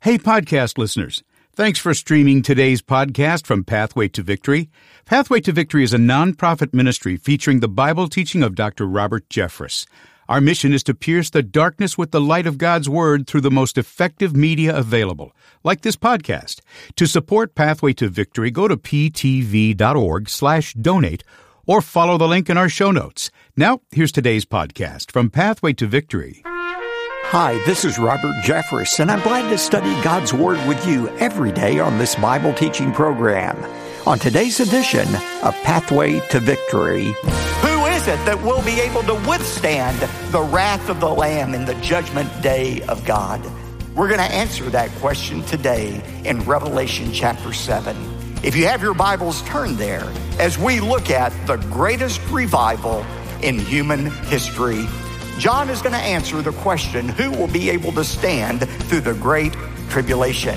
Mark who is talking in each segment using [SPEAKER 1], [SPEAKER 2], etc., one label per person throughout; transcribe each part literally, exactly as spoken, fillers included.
[SPEAKER 1] Hey, podcast listeners. Thanks for streaming today's podcast from Pathway to Victory. Pathway to Victory is a nonprofit ministry featuring the Bible teaching of Doctor Robert Jeffress. Our mission is to pierce the darkness with the light of God's Word through the most effective media available, like this podcast. To support Pathway to Victory, go to ptv.org slash donate or follow the link in our show notes. Now, here's today's podcast from Pathway to Victory.
[SPEAKER 2] Hi, this is Robert Jeffress, and I'm glad to study God's Word with you every day on this Bible teaching program. On today's edition of Pathway to Victory,
[SPEAKER 3] who is it that will be able to withstand the wrath of the Lamb in the judgment day of God? We're going to answer that question today in Revelation chapter seven. If you have your Bibles, turn there as we look at the greatest revival in human history. John is going to answer the question, who will be able to stand through the great tribulation?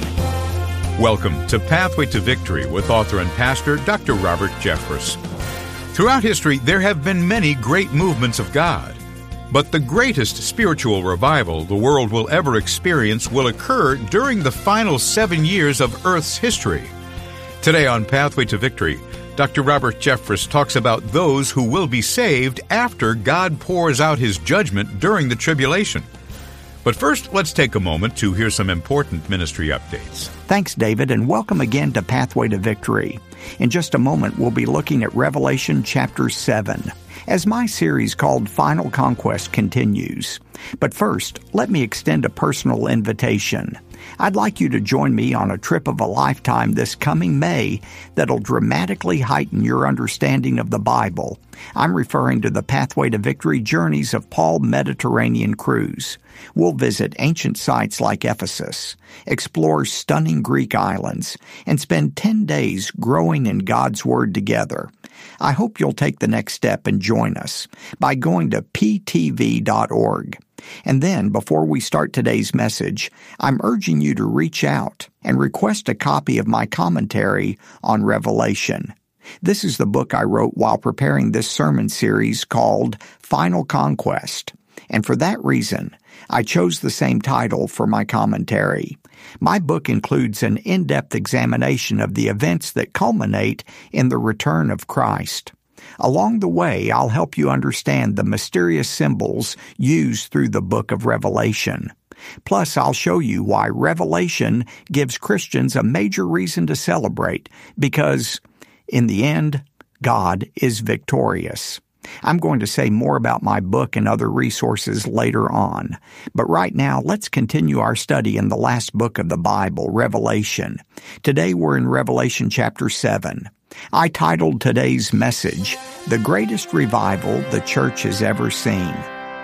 [SPEAKER 1] Welcome to Pathway to Victory with author and pastor Doctor Robert Jeffress. Throughout history, there have been many great movements of God, but the greatest spiritual revival the world will ever experience will occur during the final seven years of Earth's history. Today on Pathway to Victory, Doctor Robert Jeffress talks about those who will be saved after God pours out His judgment during the tribulation. But first, let's take a moment to hear some important ministry updates.
[SPEAKER 2] Thanks, David, and welcome again to Pathway to Victory. In just a moment, we'll be looking at Revelation chapter seven, as my series called Final Conquest continues. But first, let me extend a personal invitation. I'd like you to join me on a trip of a lifetime this coming May that'll dramatically heighten your understanding of the Bible. I'm referring to the Pathway to Victory Journeys of Paul Mediterranean Cruise. We'll visit ancient sites like Ephesus, explore stunning Greek islands, and spend ten days growing in God's Word together. I hope you'll take the next step and join us by going to p t v dot org. And then, before we start today's message, I'm urging you to reach out and request a copy of my commentary on Revelation. This is the book I wrote while preparing this sermon series called Final Conquest. And for that reason, I chose the same title for my commentary. My book includes an in-depth examination of the events that culminate in the return of Christ. Along the way, I'll help you understand the mysterious symbols used through the book of Revelation. Plus, I'll show you why Revelation gives Christians a major reason to celebrate, because, in the end, God is victorious. I'm going to say more about my book and other resources later on. But right now, let's continue our study in the last book of the Bible, Revelation. Today, we're in Revelation chapter seven. I titled today's message, The Greatest Revival the Church Has Ever Seen.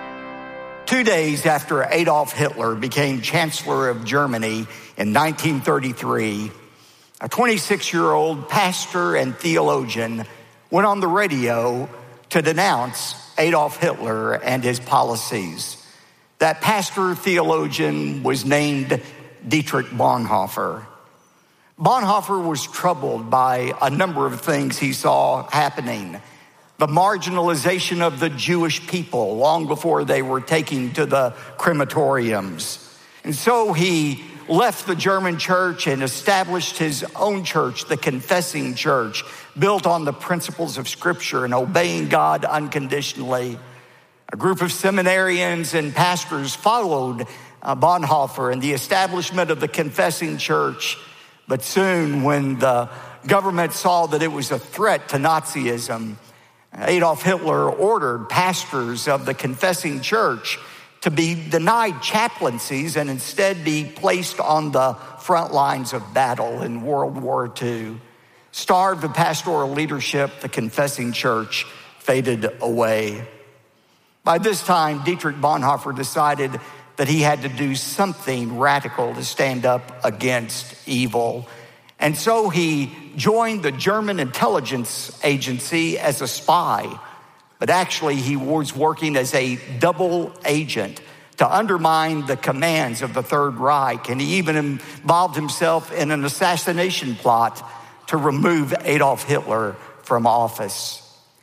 [SPEAKER 3] Two days after Adolf Hitler became Chancellor of Germany in nineteen thirty-three, a twenty-six-year-old pastor and theologian went on the radio to denounce Adolf Hitler and his policies. That pastor theologian was named Dietrich Bonhoeffer. Bonhoeffer was troubled by a number of things he saw happening. The marginalization of the Jewish people long before they were taken to the crematoriums. And so he left the German church and established his own church, the Confessing Church, built on the principles of Scripture and obeying God unconditionally. A group of seminarians and pastors followed uh, Bonhoeffer in the establishment of the Confessing Church. But soon, when the government saw that it was a threat to Nazism, Adolf Hitler ordered pastors of the Confessing Church to be denied chaplaincies and instead be placed on the front lines of battle in World War Two. Starved of pastoral leadership, the Confessing Church faded away. By this time, Dietrich Bonhoeffer decided that he had to do something radical to stand up against evil. And so he joined the German intelligence agency as a spy. But actually, he was working as a double agent to undermine the commands of the Third Reich. And he even involved himself in an assassination plot to remove Adolf Hitler from office.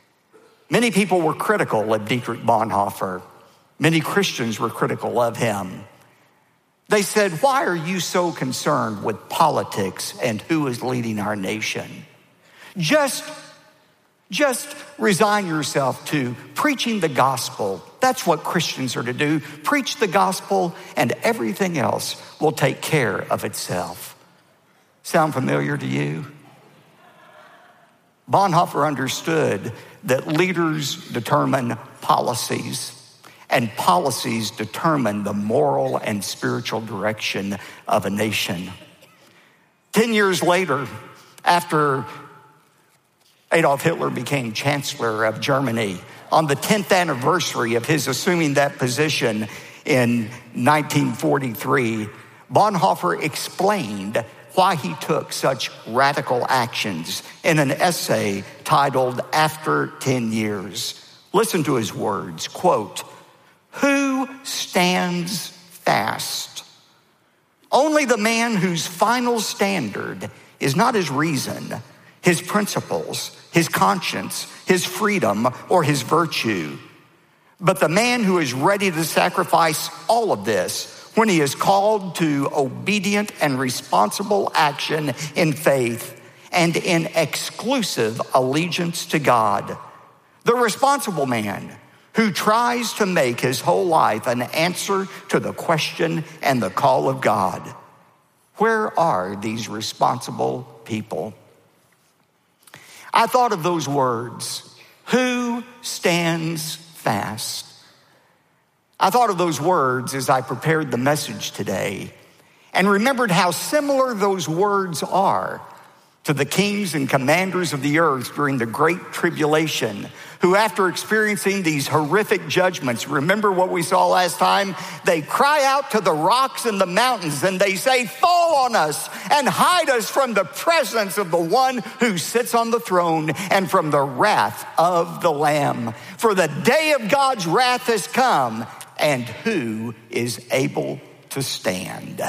[SPEAKER 3] Many people were critical of Dietrich Bonhoeffer. Many Christians were critical of him. They said, why are you so concerned with politics and who is leading our nation? Just, just resign yourself to preaching the gospel. That's what Christians are to do. Preach the gospel and everything else will take care of itself. Sound familiar to you? Bonhoeffer understood that leaders determine policies, and policies determine the moral and spiritual direction of a nation. Ten years later, after Adolf Hitler became Chancellor of Germany, on the tenth anniversary of his assuming that position in nineteen forty-three, Bonhoeffer explained why he took such radical actions in an essay titled After ten years. Listen to his words, quote, "Who stands fast? Only the man whose final standard is not his reason, his principles, his conscience, his freedom, or his virtue, but the man who is ready to sacrifice all of this when he is called to obedient and responsible action in faith and in exclusive allegiance to God. The responsible man who tries to make his whole life an answer to the question and the call of God. Where are these responsible people?" I thought of those words, who stands fast? I thought of those words as I prepared the message today and remembered how similar those words are to the kings and commanders of the earth during the Great Tribulation, who after experiencing these horrific judgments, remember what we saw last time? They cry out to the rocks and the mountains and they say, "Fall on us and hide us from the presence of the one who sits on the throne and from the wrath of the Lamb. For the day of God's wrath has come, and who is able to stand?"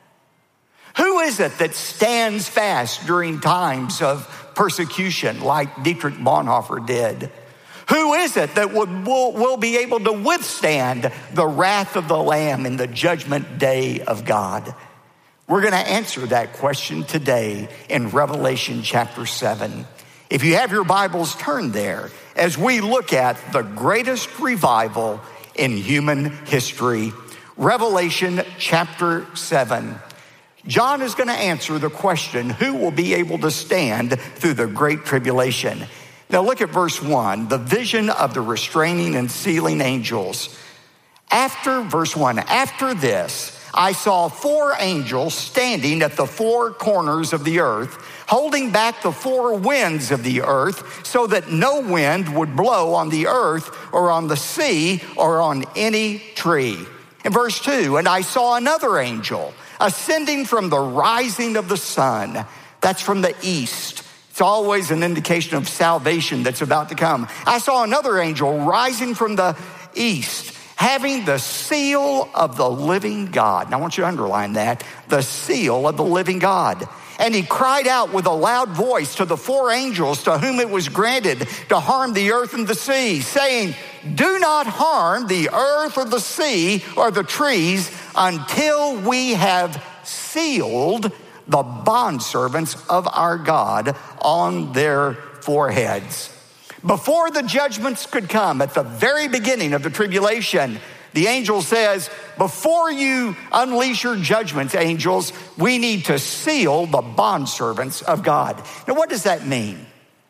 [SPEAKER 3] Who is it that stands fast during times of persecution like Dietrich Bonhoeffer did? Who is it that would, will, will be able to withstand the wrath of the Lamb in the judgment day of God? We're going to answer that question today in Revelation chapter seven. If you have your Bibles, turn there as we look at the greatest revival in human history. Revelation chapter seven. John is going to answer the question, who will be able to stand through the great tribulation? Now look at verse one, the vision of the restraining and sealing angels. After, verse one, after this, I saw four angels standing at the four corners of the earth, holding back the four winds of the earth so that no wind would blow on the earth or on the sea or on any tree. In verse two, and I saw another angel ascending from the rising of the sun. That's from the east. It's always an indication of salvation that's about to come. I saw another angel rising from the east, having the seal of the living God. Now I want you to underline that, the seal of the living God. And he cried out with a loud voice to the four angels to whom it was granted to harm the earth and the sea, saying, "Do not harm the earth or the sea or the trees until we have sealed the bondservants of our God on their foreheads." Before the judgments could come, at the very beginning of the tribulation, the angel says, before you unleash your judgments, angels, we need to seal the bondservants of God. Now, what does that mean?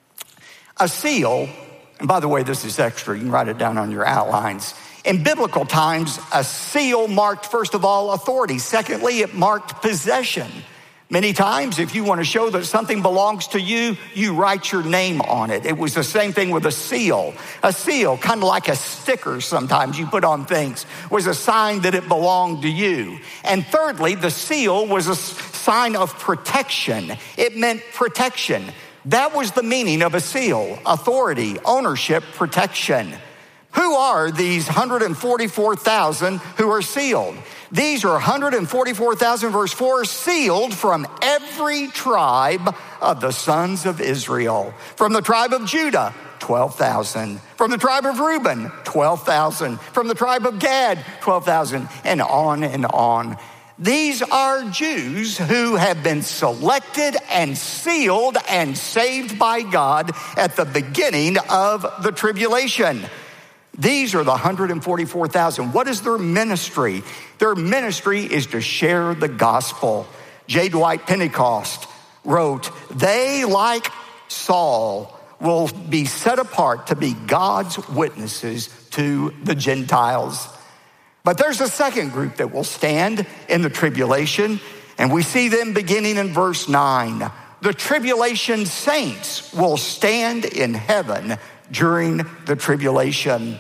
[SPEAKER 3] A seal, and by the way, this is extra, you can write it down on your outlines. In biblical times, a seal marked, first of all, authority. Secondly, it marked possession. Many times, if you want to show that something belongs to you, you write your name on it. It was the same thing with a seal. A seal, kind of like a sticker sometimes you put on things, was a sign that it belonged to you. And thirdly, the seal was a sign of protection. It meant protection. That was the meaning of a seal: authority, ownership, protection. Who are these one hundred forty-four thousand who are sealed? These are one hundred forty-four thousand, verse four, sealed from every tribe of the sons of Israel. From the tribe of Judah, twelve thousand. From the tribe of Reuben, twelve thousand. From the tribe of Gad, twelve thousand. And on and on. These are Jews who have been selected and sealed and saved by God at the beginning of the tribulation. These are the one hundred forty-four thousand. What is their ministry? Their ministry is to share the gospel. J. Dwight Pentecost wrote, "They, like Saul, will be set apart to be God's witnesses to the Gentiles." But there's a second group that will stand in the tribulation, and we see them beginning in verse nine. The tribulation saints will stand in heaven during the tribulation.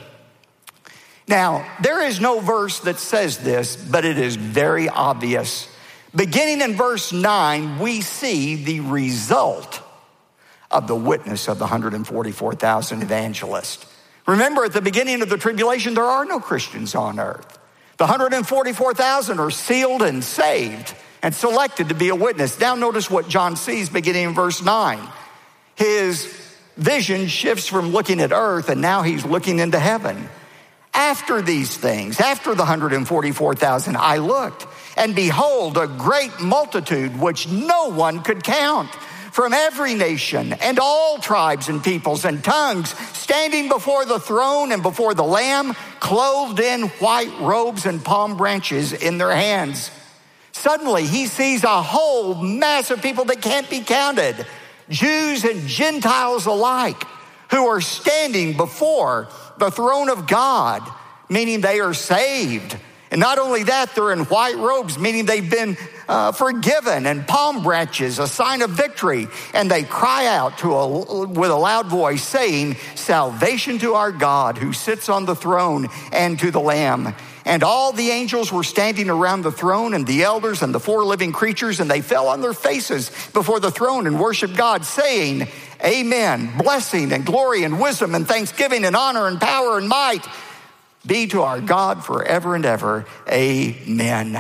[SPEAKER 3] Now, there is no verse that says this, but it is very obvious. Beginning in verse nine, we see the result of the witness of the one hundred forty-four thousand evangelists. Remember, at the beginning of the tribulation, there are no Christians on earth. The one hundred forty-four thousand are sealed and saved and selected to be a witness. Now notice what John sees beginning in verse nine. His vision shifts from looking at earth, and now he's looking into heaven. After these things, after the one hundred forty-four thousand, I looked, and behold, a great multitude which no one could count, from every nation and all tribes and peoples and tongues, standing before the throne and before the Lamb, clothed in white robes and palm branches in their hands. Suddenly he sees a whole mass of people that can't be counted, Jews and Gentiles alike, who are standing before the throne of God, meaning they are saved. And not only that, they're in white robes, meaning they've been uh, forgiven, and palm branches, a sign of victory. And they cry out to a, with a loud voice, saying, "Salvation to our God who sits on the throne and to the Lamb." And all the angels were standing around the throne, and the elders and the four living creatures, and they fell on their faces before the throne and worshiped God, saying, "Amen, blessing and glory and wisdom and thanksgiving and honor and power and might be to our God forever and ever. Amen."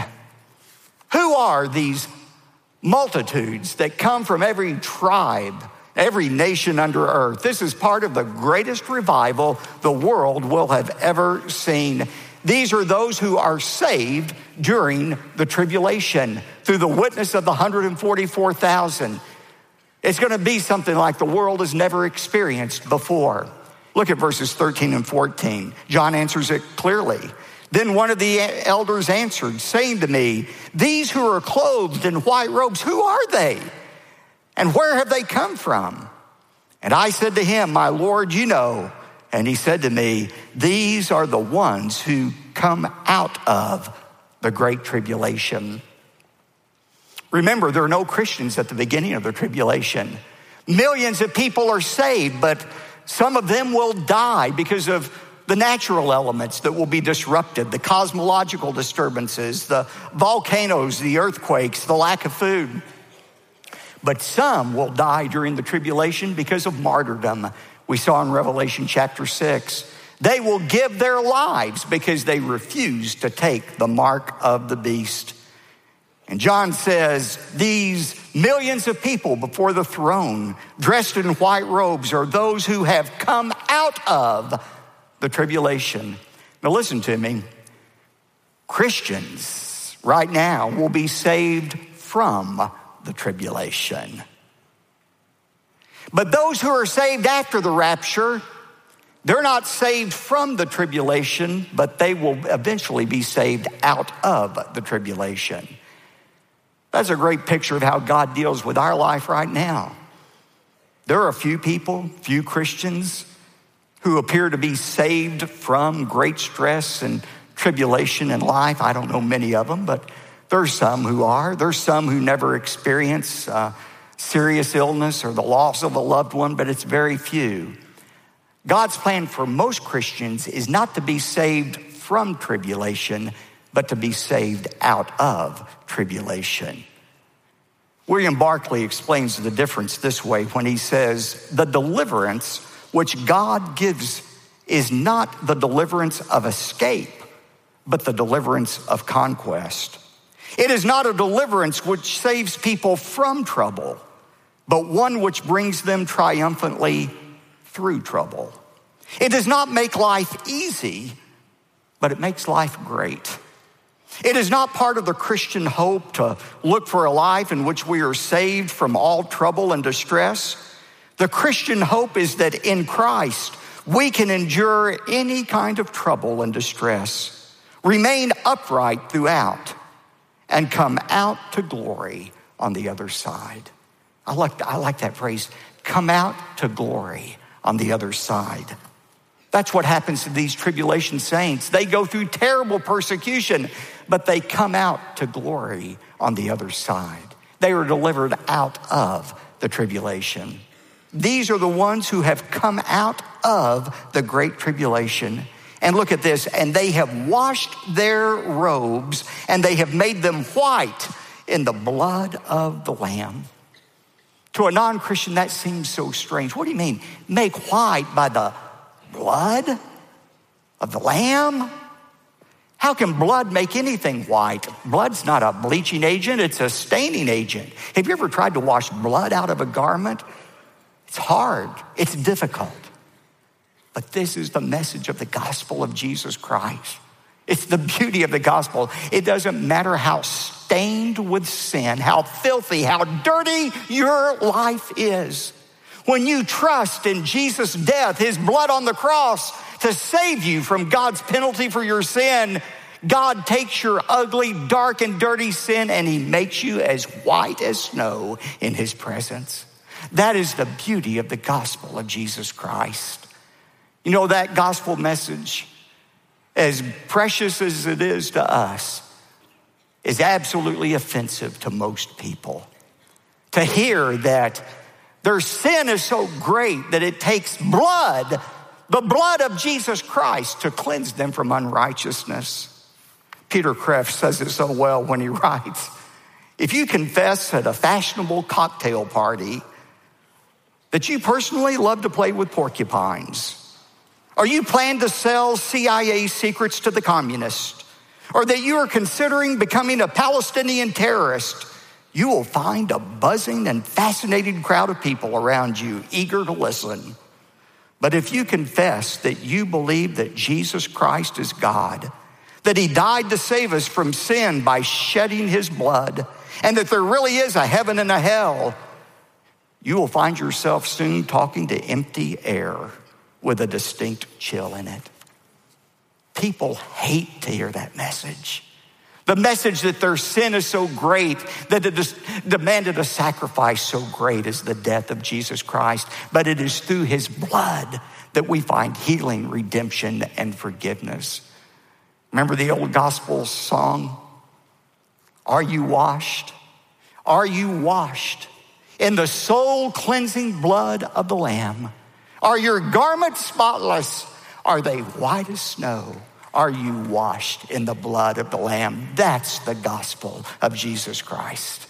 [SPEAKER 3] Who are these multitudes that come from every tribe, every nation under earth? This is part of the greatest revival the world will have ever seen. These are those who are saved during the tribulation through the witness of the one hundred forty-four thousand. It's going to be something like the world has never experienced before. Look at verses thirteen and fourteen. John answers it clearly. Then one of the elders answered, saying to me, "These who are clothed in white robes, who are they? And where have they come from?" And I said to him, "My Lord, you know." And he said to me, "These are the ones who come out of the great tribulation." Remember, there are no Christians at the beginning of the tribulation. Millions of people are saved, but some of them will die because of the natural elements that will be disrupted, the cosmological disturbances, the volcanoes, the earthquakes, the lack of food. But some will die during the tribulation because of martyrdom. We saw in Revelation chapter six. They will give their lives because they refuse to take the mark of the beast. And John says, these millions of people before the throne, dressed in white robes, are those who have come out of the tribulation. Now listen to me. Christians right now will be saved from the tribulation. But those who are saved after the rapture, they're not saved from the tribulation, but they will eventually be saved out of the tribulation. That's a great picture of how God deals with our life right now. There are a few people, few Christians, who appear to be saved from great stress and tribulation in life. I don't know many of them, but there's some who are. There's some who never experience uh, serious illness or the loss of a loved one, but it's very few. God's plan for most Christians is not to be saved from tribulation, but to be saved out of tribulation. William Barclay explains the difference this way when he says, the deliverance which God gives is not the deliverance of escape, but the deliverance of conquest. It is not a deliverance which saves people from trouble, but one which brings them triumphantly through trouble. It does not make life easy, but it makes life great. It is not part of the Christian hope to look for a life in which we are saved from all trouble and distress. The Christian hope is that in Christ, we can endure any kind of trouble and distress, remain upright throughout, and come out to glory on the other side. I like, I like that phrase, come out to glory on the other side. That's what happens to these tribulation saints. They go through terrible persecution, but they come out to glory on the other side. They are delivered out of the tribulation. These are the ones who have come out of the great tribulation. And look at this, and they have washed their robes, and they have made them white in the blood of the Lamb. To a non-Christian, that seems so strange. What do you mean? Make white by the blood of the Lamb? How can blood make anything white? Blood's not a bleaching agent, it's a staining agent. Have you ever tried to wash blood out of a garment? It's hard, it's difficult. But this is the message of the gospel of Jesus Christ. It's the beauty of the gospel. It doesn't matter how stained with sin, how filthy, how dirty your life is. When you trust in Jesus' death, his blood on the cross to save you from God's penalty for your sin, God takes your ugly, dark, and dirty sin and he makes you as white as snow in his presence. That is the beauty of the gospel of Jesus Christ. You know, that gospel message, as precious as it is to us, is absolutely offensive to most people. To hear that their sin is so great that it takes blood, the blood of Jesus Christ, to cleanse them from unrighteousness. Peter Kreeft says it so well when he writes, if you confess at a fashionable cocktail party that you personally love to play with porcupines, or you plan to sell C I A secrets to the communists, or that you are considering becoming a Palestinian terrorist, you will find a buzzing and fascinated crowd of people around you eager to listen. But if you confess that you believe that Jesus Christ is God, that he died to save us from sin by shedding his blood, and that there really is a heaven and a hell, you will find yourself soon talking to empty air with a distinct chill in it. People hate to hear that message. The message that their sin is so great that it demanded a sacrifice so great as the death of Jesus Christ. But it is through his blood that we find healing, redemption, and forgiveness. Remember the old gospel song? Are you washed? Are you washed in the soul cleansing blood of the Lamb? Are your garments spotless? Are they white as snow? Are you washed in the blood of the Lamb? That's the gospel of Jesus Christ.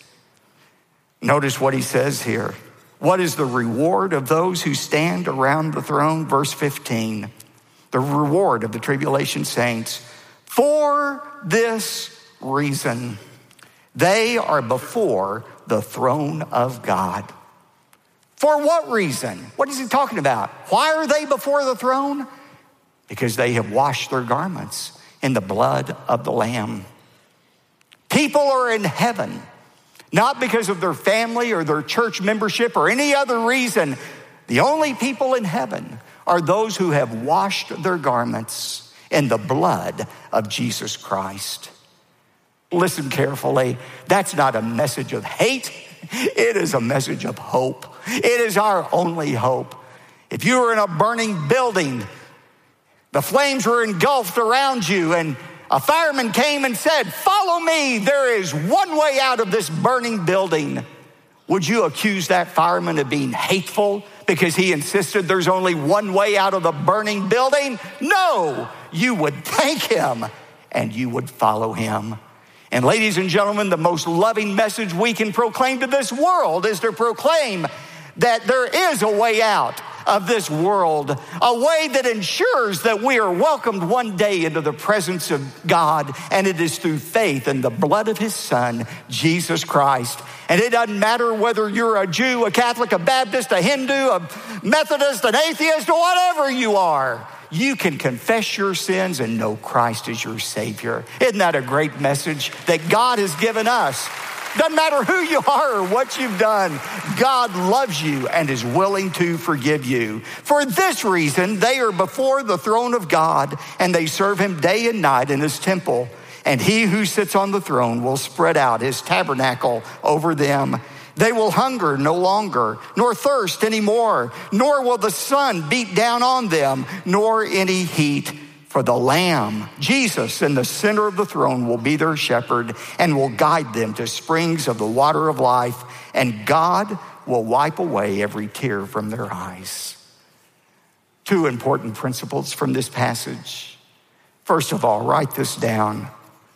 [SPEAKER 3] Notice what he says here. What is the reward of those who stand around the throne? Verse fifteen, the reward of the tribulation saints. For this reason, they are before the throne of God. For what reason? What is he talking about? Why are they before the throne? Because they have washed their garments in the blood of the Lamb. People are in heaven, not because of their family or their church membership or any other reason. The only people in heaven are those who have washed their garments in the blood of Jesus Christ. Listen carefully. That's not a message of hate. It is a message of hope. It is our only hope. If you were in a burning building, the flames were engulfed around you, and a fireman came and said, follow me, there is one way out of this burning building. Would you accuse that fireman of being hateful because he insisted there's only one way out of the burning building? No, you would thank him and you would follow him. And ladies and gentlemen, the most loving message we can proclaim to this world is to proclaim that there is a way out of this world, a way that ensures that we are welcomed one day into the presence of God, and it is through faith in the blood of his Son, Jesus Christ. And it doesn't matter whether you're a Jew, a Catholic, a Baptist, a Hindu, a Methodist, an atheist, or whatever you are. you can confess your sins and know Christ is your Savior. Isn't that a great message that God has given us? Doesn't matter who you are or what you've done, God loves you and is willing to forgive you. For this reason, they are before the throne of God, and they serve him day and night in his temple. And he who sits on the throne will spread out his tabernacle over them. They will hunger no longer, nor thirst anymore, nor will the sun beat down on them, nor any heat. For the Lamb, Jesus, in the center of the throne, will be their shepherd and will guide them to springs of the water of life, and God will wipe away every tear from their eyes. Two important principles from this passage. First of all, write this down.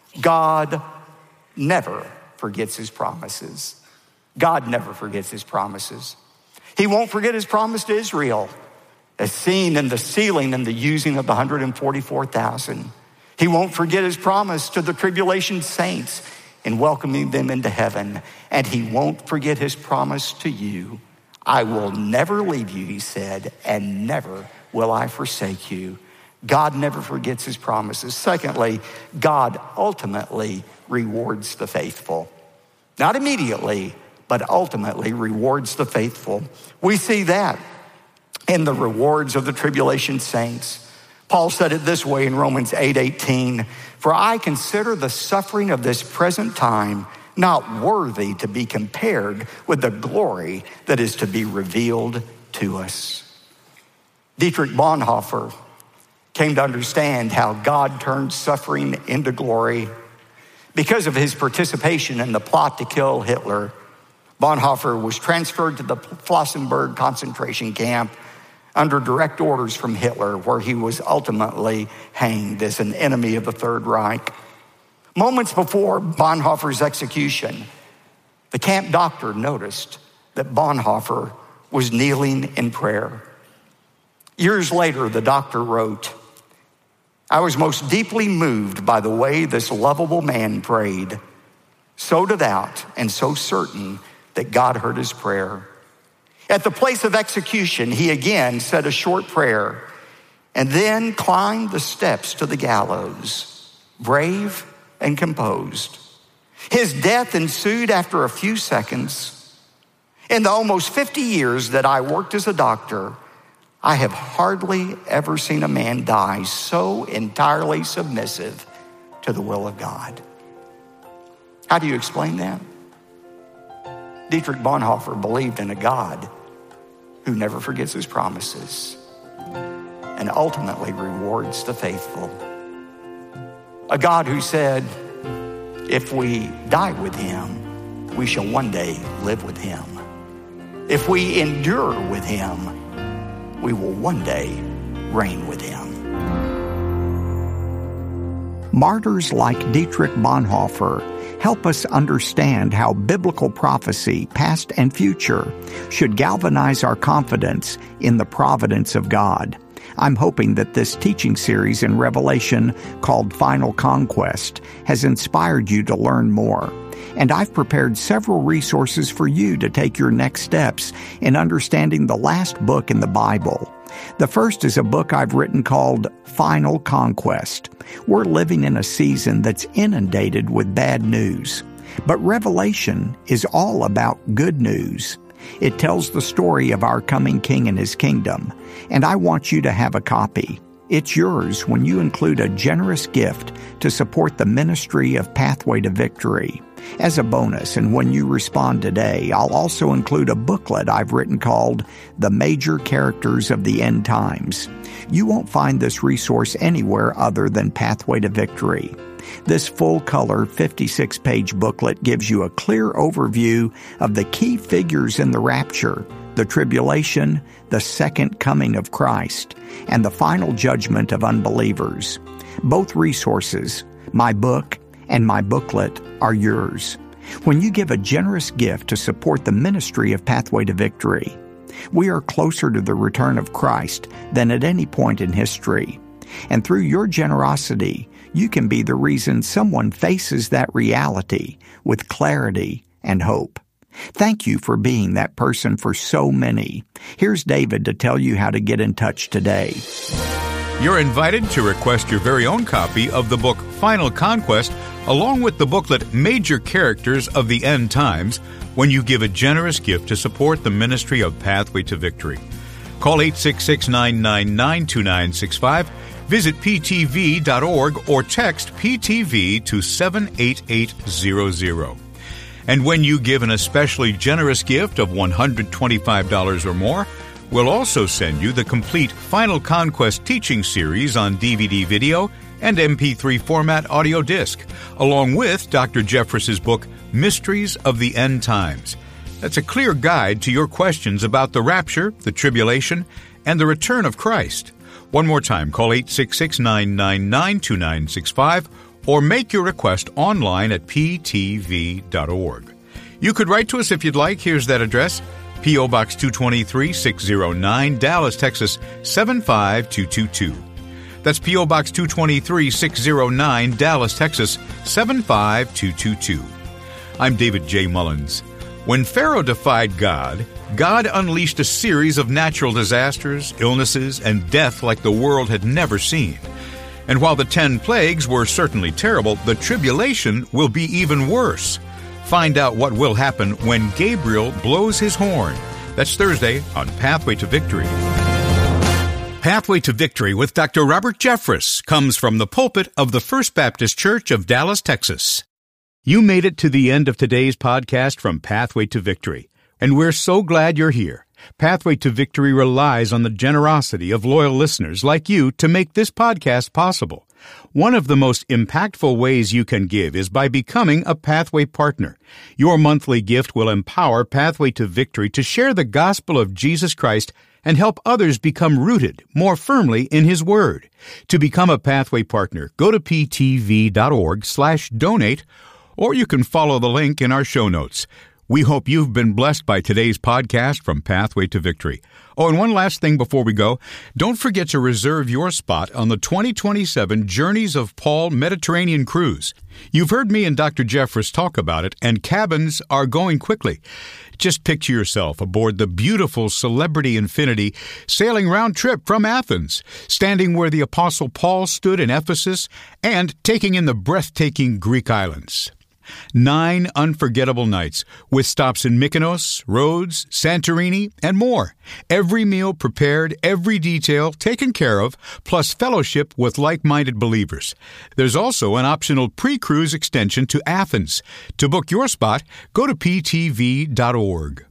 [SPEAKER 3] God never forgets his promises. God never forgets his promises. He won't forget his promise to Israel, as seen in the sealing and the using of the one hundred forty-four thousand. He won't forget his promise to the tribulation saints in welcoming them into heaven. And he won't forget his promise to you. I will never leave you, he said, and never will I forsake you. God never forgets his promises. Secondly, God ultimately rewards the faithful. Not immediately, but ultimately rewards the faithful. We see that in the rewards of the tribulation saints. Paul said it this way in Romans eight eighteen, for I consider the suffering of this present time not worthy to be compared with the glory that is to be revealed to us. Dietrich Bonhoeffer came to understand how God turned suffering into glory. Because of his participation in the plot to kill Hitler, Bonhoeffer was transferred to the Flossenburg concentration camp under direct orders from Hitler, where he was ultimately hanged as an enemy of the Third Reich. Moments before Bonhoeffer's execution, the camp doctor noticed that Bonhoeffer was kneeling in prayer. Years later, the doctor wrote, I was most deeply moved by the way this lovable man prayed, so devout and so certain that God heard his prayer. At the place of execution, he again said a short prayer and then climbed the steps to the gallows, brave and composed. His death ensued after a few seconds. In the almost fifty years that I worked as a doctor, I have hardly ever seen a man die so entirely submissive to the will of God. How do you explain that? Dietrich Bonhoeffer believed in a God who never forgets his promises and ultimately rewards the faithful. A God who said, if we die with him, we shall one day live with him. If we endure with him, we will one day reign with him.
[SPEAKER 2] Martyrs like Dietrich Bonhoeffer help us understand how biblical prophecy, past and future, should galvanize our confidence in the providence of God. I'm hoping that this teaching series in Revelation called Final Conquest has inspired you to learn more. And I've prepared several resources for you to take your next steps in understanding the last book in the Bible. The first is a book I've written called Final Conquest. We're living in a season that's inundated with bad news. But Revelation is all about good news. It tells the story of our coming King and his kingdom, and I want you to have a copy. It's yours when you include a generous gift to support the ministry of Pathway to Victory. As a bonus, and when you respond today, I'll also include a booklet I've written called The Major Characters of the End Times. You won't find this resource anywhere other than Pathway to Victory. This full-color fifty-six page booklet gives you a clear overview of the key figures in the rapture, the tribulation, the second coming of Christ, and the final judgment of unbelievers. Both resources, my book and my booklet, are yours when you give a generous gift to support the ministry of Pathway to Victory. We are closer to the return of Christ than at any point in history. And through your generosity, you can be the reason someone faces that reality with clarity and hope. Thank you for being that person for so many. Here's David to tell you how to get in touch today.
[SPEAKER 1] You're invited to request your very own copy of the book Final Conquest, along with the booklet Major Characters of the End Times, when you give a generous gift to support the ministry of Pathway to Victory. Call eight six six, nine nine nine, two nine six five, visit p t v dot org, or text P T V to seven eight eight zero zero. And when you give an especially generous gift of one hundred twenty-five dollars or more, we'll also send you the complete Final Conquest teaching series on D V D video and M P three format audio disc, along with Doctor Jeffress's book, Mysteries of the End Times. That's a clear guide to your questions about the rapture, the tribulation, and the return of Christ. One more time, call eight six six, nine nine nine, two nine six five or make your request online at p t v dot org. You could write to us if you'd like. Here's that address: P O. Box two twenty-three, six oh nine, Dallas, Texas, seven five two two two. That's P O. Box two twenty-three, six oh nine, Dallas, Texas, seven five two two two. I'm David J. Mullins. When Pharaoh defied God, God unleashed a series of natural disasters, illnesses, and death like the world had never seen. And while the ten plagues were certainly terrible, the tribulation will be even worse. Find out what will happen when Gabriel blows his horn. That's Thursday on Pathway to Victory. Pathway to Victory with Doctor Robert Jeffress comes from the pulpit of the First Baptist Church of Dallas, Texas. You made it to the end of today's podcast from Pathway to Victory, and we're so glad you're here. Pathway to Victory relies on the generosity of loyal listeners like you to make this podcast possible. One of the most impactful ways you can give is by becoming a Pathway partner. Your monthly gift will empower Pathway to Victory to share the gospel of Jesus Christ and help others become rooted more firmly in His Word. To become a Pathway partner, go to p t v dot org slash donate, or you can follow the link in our show notes. We hope you've been blessed by today's podcast from Pathway to Victory. Oh, and one last thing before we go. Don't forget to reserve your spot on the twenty twenty-seven Journeys of Paul Mediterranean Cruise. You've heard me and Doctor Jeffress talk about it, and cabins are going quickly. Just picture yourself aboard the beautiful Celebrity Infinity, sailing round trip from Athens, standing where the Apostle Paul stood in Ephesus, and taking in the breathtaking Greek islands. Nine unforgettable nights with stops in Mykonos, Rhodes, Santorini, and more. Every meal prepared, every detail taken care of, plus fellowship with like-minded believers. There's also an optional pre-cruise extension to Athens. To book your spot, go to p t v dot org.